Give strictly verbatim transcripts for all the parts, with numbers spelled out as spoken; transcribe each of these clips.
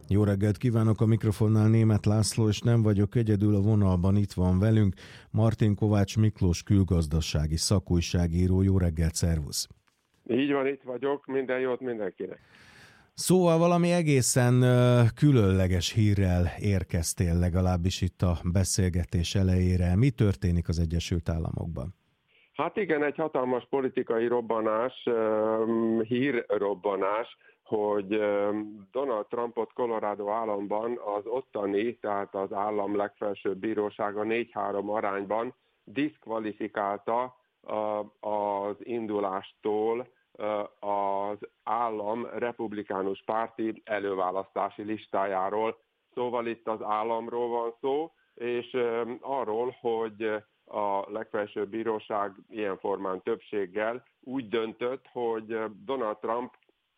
Jó reggelt kívánok, a mikrofonnál Németh László, és nem vagyok egyedül, a vonalban itt van velünk Martin Kovács Miklós külgazdasági szakújságíró. Jó reggelt, szervusz! Így van, itt vagyok, minden jót mindenkinek. Szóval valami egészen uh, különleges hírrel érkeztél, legalábbis itt a beszélgetés elejére. Mi történik az Egyesült Államokban? Hát igen, egy hatalmas politikai robbanás, uh, hírrobbanás, hogy uh, Donald Trumpot Colorado államban az ottani, tehát az állam legfelsőbb bírósága négy három arányban diszkvalifikálta uh, az indulástól az állam republikánus párti előválasztási listájáról. Szóval itt az államról van szó, és arról, hogy a legfelsőbb bíróság ilyen formán többséggel úgy döntött, hogy Donald Trump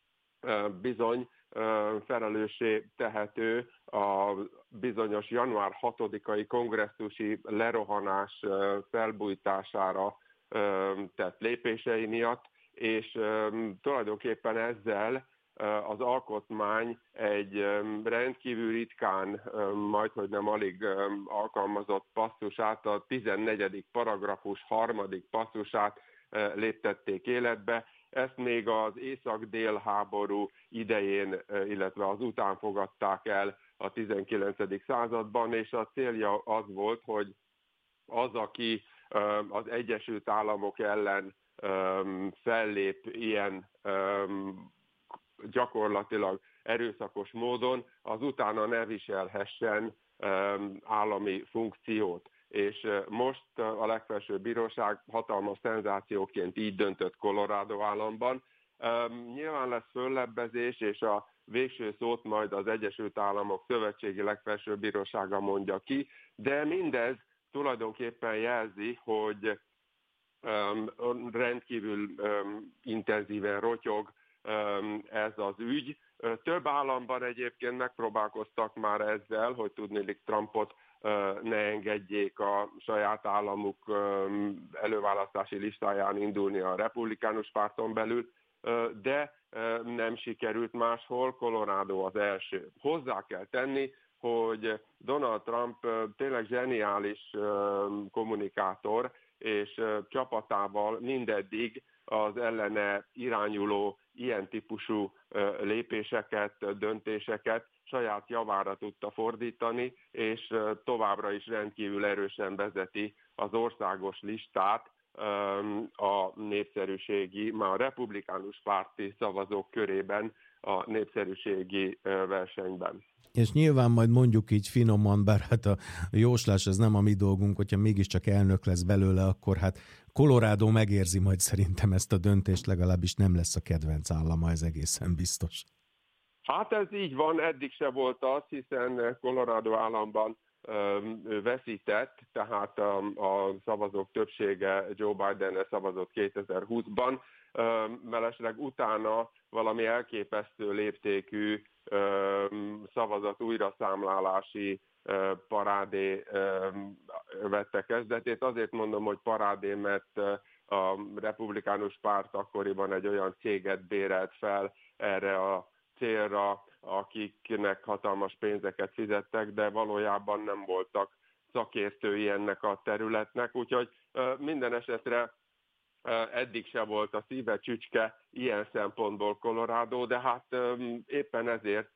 bizony felelőssé tehető a bizonyos január hatodikai kongresszusi lerohanás felbújtására tett lépései miatt, és um, tulajdonképpen ezzel uh, az alkotmány egy um, rendkívül ritkán, um, majdhogy nem alig um, alkalmazott passzusát, a tizennegyedik paragrafus harmadik passzusát uh, léptették életbe. Ezt még az észak-dél háború idején, uh, illetve az után fogadták el a tizenkilencedik században, és a célja az volt, hogy az, aki uh, az Egyesült Államok ellen Um, fellép ilyen um, gyakorlatilag erőszakos módon, az utána ne viselhessen um, állami funkciót. És uh, most uh, a legfelsőbb bíróság hatalmas szenzációként így döntött Colorado államban. Um, nyilván lesz föllebbezés, és a végső szót majd az Egyesült Államok szövetségi legfelsőbb bírósága mondja ki, de mindez tulajdonképpen jelzi, hogy Um, rendkívül um, intenzíven rotyog um, ez az ügy. Uh, több államban egyébként megpróbálkoztak már ezzel, hogy tudniillik Trumpot uh, ne engedjék a saját államuk um, előválasztási listáján indulni a republikánus párton belül, uh, de uh, nem sikerült máshol, Colorado az első. Hozzá kell tenni, hogy Donald Trump uh, tényleg zseniális uh, kommunikátor, és csapatával mindeddig az ellene irányuló ilyen típusú lépéseket, döntéseket saját javára tudta fordítani, és továbbra is rendkívül erősen vezeti az országos listát a népszerűségi, már a republikánus párti szavazók körében a népszerűségi versenyben. És nyilván majd mondjuk így finoman, bár hát a jóslás ez nem a mi dolgunk, hogyha mégiscsak elnök lesz belőle, akkor hát Colorado megérzi majd szerintem ezt a döntést, legalábbis nem lesz a kedvenc állama, ez egészen biztos. Hát ez így van, eddig se volt az, hiszen Colorado államban ő veszített, tehát a, a szavazók többsége Joe Bidenre szavazott kétezer-húszban, mellesleg utána valami elképesztő léptékű szavazat újraszámlálási parádé vette kezdetét. Azért mondom, hogy parádé, mert a republikánus párt akkoriban egy olyan céget bérelt fel erre a célra, akiknek hatalmas pénzeket fizettek, de valójában nem voltak szakértői ennek a területnek, úgyhogy minden esetre eddig se volt a szíve csücske ilyen szempontból Colorado, de hát éppen ezért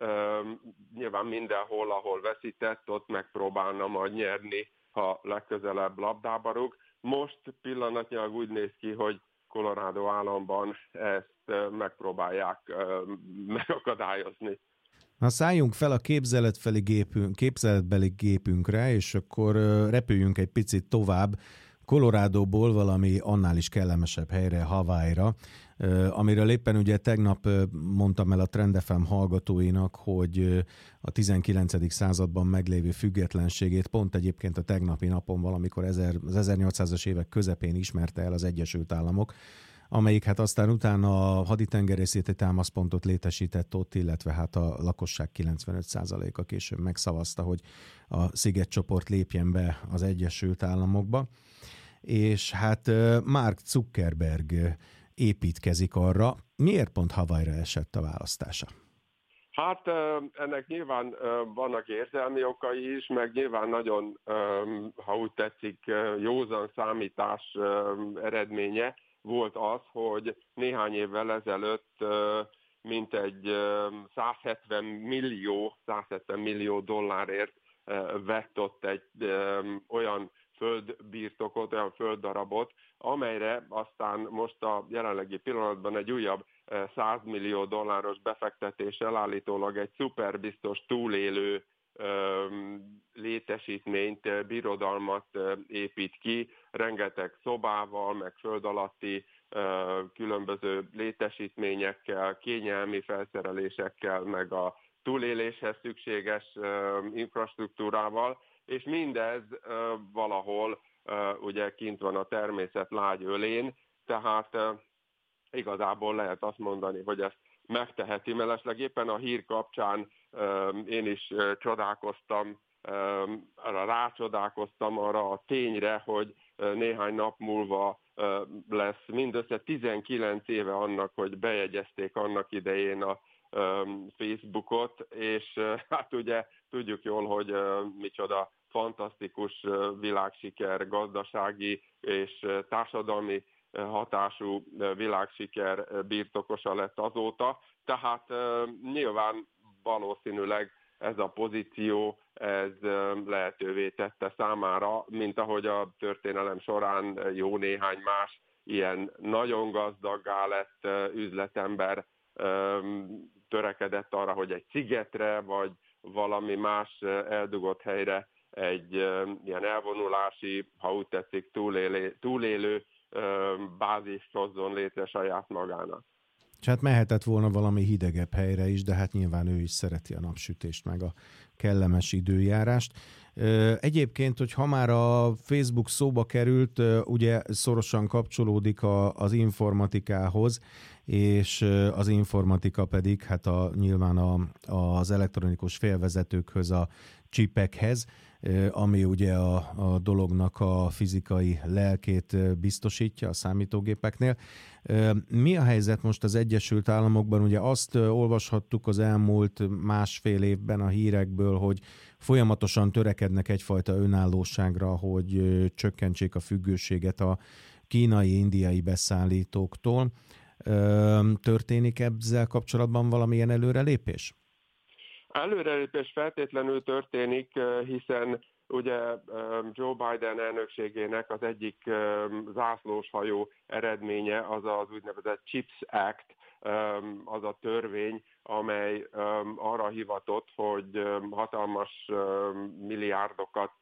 nyilván mindenhol, ahol veszített, ott megpróbálna majd nyerni, ha legközelebb labdába rúg. Most pillanatnyilag úgy néz ki, hogy Colorado államban ezt megpróbálják megakadályozni. Na, szálljunk fel a képzeletbeli gépünk, képzeletbeli gépünkre, és akkor repüljünk egy picit tovább. Colorádóból valami annál is kellemesebb helyre, Hawaii-ra, amiről éppen ugye tegnap mondtam el a Trend ef em hallgatóinak, hogy a tizenkilencedik században meglévő függetlenségét pont egyébként a tegnapi napon valamikor az ezernyolcszázas évek közepén ismerte el az Egyesült Államok, amelyik hát aztán utána a haditengerészeti támaszpontot létesített ott, illetve hát a lakosság kilencvenöt százaléka később megszavazta, hogy a szigetcsoport lépjen be az Egyesült Államokba. És hát Mark Zuckerberg építkezik arra. Miért pont Hawaii-ra esett a választása? Hát ennek nyilván vannak érzelmi okai is, meg nyilván nagyon, ha úgy tetszik, józan számítás eredménye volt az, hogy néhány évvel ezelőtt mintegy százhetven millió, százhetven millió dollárért vett ott egy olyan földbirtokot, olyan földdarabot, amelyre aztán most a jelenlegi pillanatban egy újabb száz millió dolláros befektetéssel állítólag egy szuperbiztos túlélő létesítményt, birodalmat épít ki, rengeteg szobával, meg föld alatti különböző létesítményekkel, kényelmi felszerelésekkel, meg a túléléshez szükséges infrastruktúrával, és mindez valahol ugye kint van a természet lágy ölén, tehát igazából lehet azt mondani, hogy ezt megteheti. Mellesleg éppen a hír kapcsán én is csodálkoztam, rácsodálkoztam arra a tényre, hogy néhány nap múlva lesz mindössze tizenkilenc éve annak, hogy bejegyezték annak idején a Facebookot, és hát ugye tudjuk jól, hogy micsoda fantasztikus világsiker, gazdasági és társadalmi hatású világsiker birtokosa lett azóta, tehát nyilván valószínűleg ez a pozíció ez lehetővé tette számára, mint ahogy a történelem során jó néhány más ilyen nagyon gazdaggá lett üzletember törekedett arra, hogy egy szigetre, vagy valami más eldugott helyre egy ilyen elvonulási, ha úgy tetszik, túlélő, túlélő bázist hozzon létre saját magának. És hát mehetett volna valami hidegebb helyre is, de hát nyilván ő is szereti a napsütést, meg a kellemes időjárást. Egyébként, hogy ha már a Facebook szóba került, ugye szorosan kapcsolódik a, az informatikához, és az informatika pedig hát a, nyilván a, az elektronikus félvezetőkhöz, a csipekhez, ami ugye a, a dolognak a fizikai lelkét biztosítja a számítógépeknél. Mi a helyzet most az Egyesült Államokban? Ugye azt olvashattuk az elmúlt másfél évben a hírekből, hogy folyamatosan törekednek egyfajta önállóságra, hogy csökkentsék a függőséget a kínai-indiai beszállítóktól. Történik ezzel kapcsolatban valamilyen előrelépés? Előrelépés feltétlenül történik, hiszen ugye Joe Biden elnökségének az egyik zászlóshajó eredménye az az úgynevezett CHIPS Act, az a törvény, amely arra hivatott, hogy hatalmas milliárdokat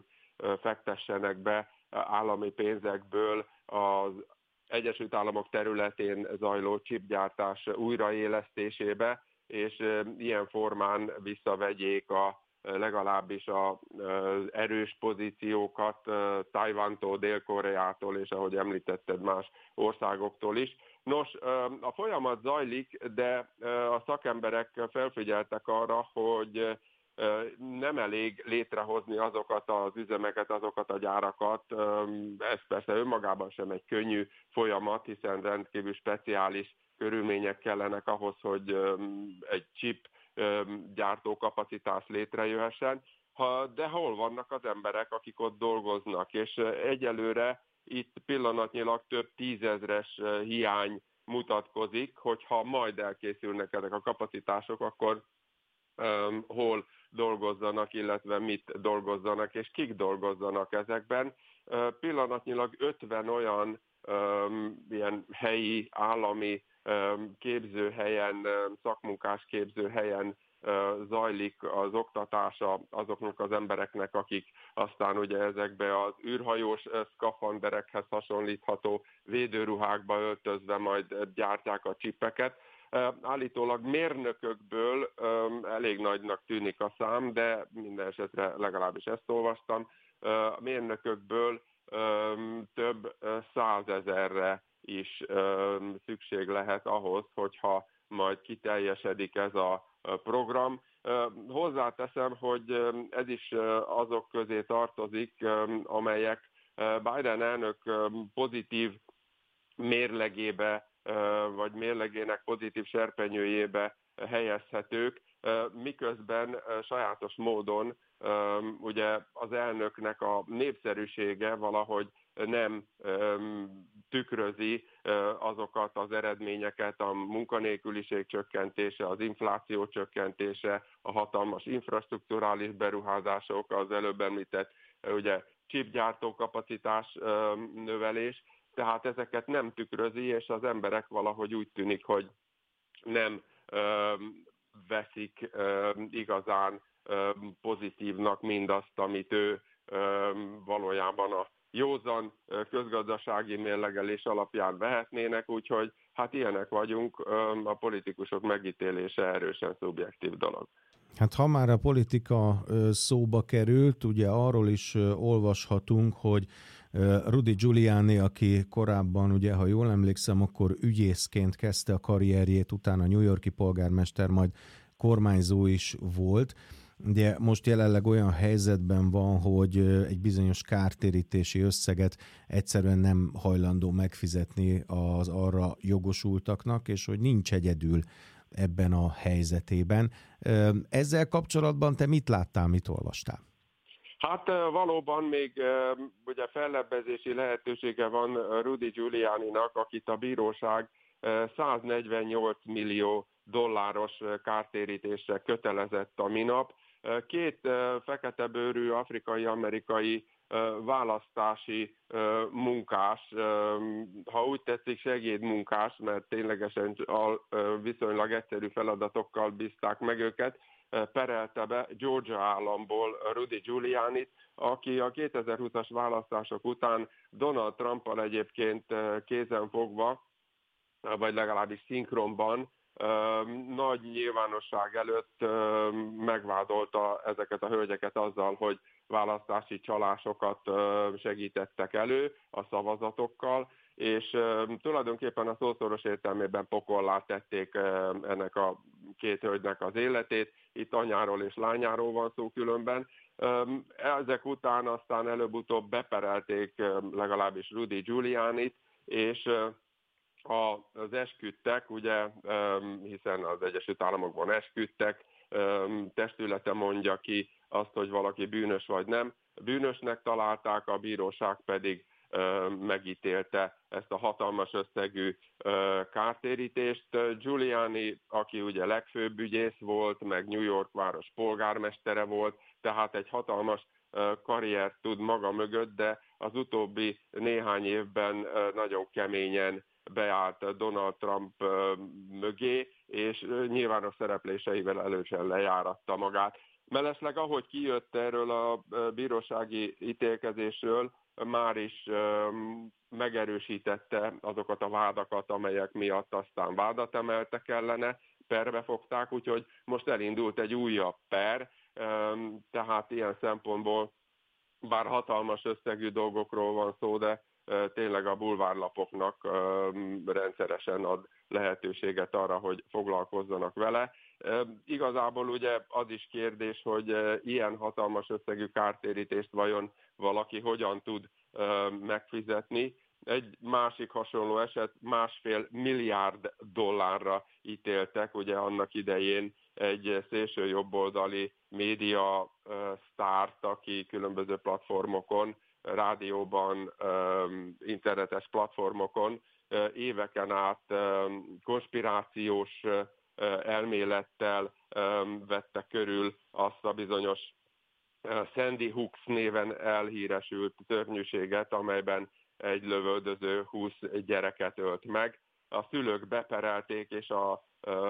fektessenek be állami pénzekből az Egyesült Államok területén zajló chipgyártás újraélesztésébe, és ilyen formán visszavegyék a legalábbis az erős pozíciókat Tajvantól, Dél-Koreától, és ahogy említetted, más országoktól is. Nos, a folyamat zajlik, de a szakemberek felfigyeltek arra, hogy nem elég létrehozni azokat az üzemeket, azokat a gyárakat. Ez persze önmagában sem egy könnyű folyamat, hiszen rendkívül speciális körülmények kellenek ahhoz, hogy egy chip gyártókapacitás létrejöhessen, de hol vannak az emberek, akik ott dolgoznak, és egyelőre itt pillanatnyilag több tízezres hiány mutatkozik, hogyha majd elkészülnek ezek a kapacitások, akkor um, hol dolgozzanak, illetve mit dolgozzanak, és kik dolgozzanak ezekben. Uh, pillanatnyilag ötven olyan um, ilyen helyi, állami um, képzőhelyen, szakmunkás képzőhelyen zajlik az oktatása azoknak az embereknek, akik aztán ugye ezekbe az űrhajós szkafanderekhez hasonlítható védőruhákba öltözve majd gyártják a csipeket. Állítólag mérnökökből elég nagynak tűnik a szám, de minden esetre legalábbis ezt olvastam. A mérnökökből több százezerre is szükség lehet ahhoz, hogyha majd kiteljesedik ez a program. Hozzáteszem, hogy ez is azok közé tartozik, amelyek Biden elnök pozitív mérlegébe, vagy mérlegének pozitív serpenyőjébe helyezhetők, miközben sajátos módon ugye az elnöknek a népszerűsége valahogy nem tükrözi azokat az eredményeket, a munkanélküliség csökkentése, az infláció csökkentése, a hatalmas infrastrukturális beruházások, az előbb említett ugye chipgyártó kapacitás növelés, tehát ezeket nem tükrözi, és az emberek valahogy úgy tűnik, hogy nem veszik igazán pozitívnak mindazt, amit ő valójában a józan közgazdasági mérlegelés alapján vehetnének, úgyhogy hát ilyenek vagyunk, a politikusok megítélése erősen szubjektív dolog. Hát ha már a politika szóba került, ugye arról is olvashatunk, hogy Rudy Giuliani, aki korábban, ugye, ha jól emlékszem, akkor ügyészként kezdte a karrierjét, utána New York-i polgármester, majd kormányzó is volt. Ugye most jelenleg olyan helyzetben van, hogy egy bizonyos kártérítési összeget egyszerűen nem hajlandó megfizetni az arra jogosultaknak, és hogy nincs egyedül ebben a helyzetében. Ezzel kapcsolatban te mit láttál, mit olvastál? Hát valóban még ugye fellebbezési lehetősége van Rudy Giulianinak, akit a bíróság száznegyvennyolc millió dolláros kártérítésre kötelezett a minap. Két feketebőrű afrikai-amerikai választási munkás, ha úgy tetszik segédmunkás, mert ténylegesen viszonylag egyszerű feladatokkal bízták meg őket, perelte be Georgia államból Rudy Giulianit, aki a kétezer-húszas választások után Donald Trumpal egyébként kézenfogva, vagy legalábbis szinkronban, nagy nyilvánosság előtt megvádolta ezeket a hölgyeket azzal, hogy választási csalásokat segítettek elő a szavazatokkal, és tulajdonképpen a szószoros értelmében pokollá tették ennek a két hölgynek az életét. Itt anyáról és lányáról van szó különben. Ezek után aztán előbb-utóbb beperelték legalábbis Rudy Giulianit, és az esküdtek, ugye, hiszen az Egyesült Államokban esküdtek, testülete mondja ki azt, hogy valaki bűnös vagy nem. Bűnösnek találták, a bíróság pedig megítélte ezt a hatalmas összegű kártérítést. Giuliani, aki ugye legfőbb ügyész volt, meg New York város polgármestere volt, tehát egy hatalmas karriert tud maga mögött, de az utóbbi néhány évben nagyon keményen beállt Donald Trump mögé, és nyilvános szerepléseivel elősen lejáratta magát. Mellesleg, ahogy kijött erről a bírósági ítélkezésről, már is megerősítette azokat a vádakat, amelyek miatt aztán vádat emeltek ellene, perbe fogták, úgyhogy most elindult egy újabb per, tehát ilyen szempontból bár hatalmas összegű dolgokról van szó, de tényleg a bulvárlapoknak rendszeresen ad lehetőséget arra, hogy foglalkozzanak vele. Igazából ugye az is kérdés, hogy ilyen hatalmas összegű kártérítést vajon valaki hogyan tud megfizetni. Egy másik hasonló eset, másfél milliárd dollárra ítéltek, ugye annak idején egy szélső jobboldali média sztárt, aki különböző platformokon, rádióban, internetes platformokon éveken át konspirációs elmélettel vette körül azt a bizonyos Sandy Hooks néven elhíresült szörnyűséget, amelyben egy lövöldöző húsz gyereket ölt meg. A szülők beperelték, és az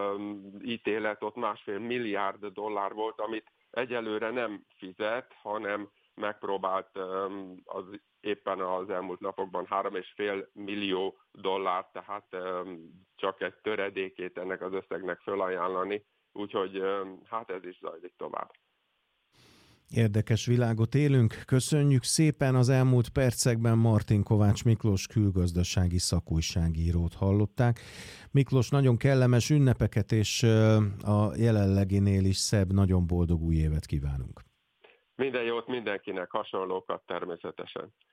ítélet ott másfél milliárd dollár volt, amit egyelőre nem fizet, hanem megpróbált az éppen az elmúlt napokban három és fél millió dollár, tehát csak egy töredékét ennek az összegnek fölajánlani, úgyhogy hát ez is zajlik tovább. Érdekes világot élünk. Köszönjük szépen. Az elmúlt percekben Martin Kovács Miklós külgazdasági szakújságírót hallották. Miklós, nagyon kellemes ünnepeket, és a jelenleginél is szebb, nagyon boldog új évet kívánunk. Minden jót mindenkinek, hasonlókat természetesen.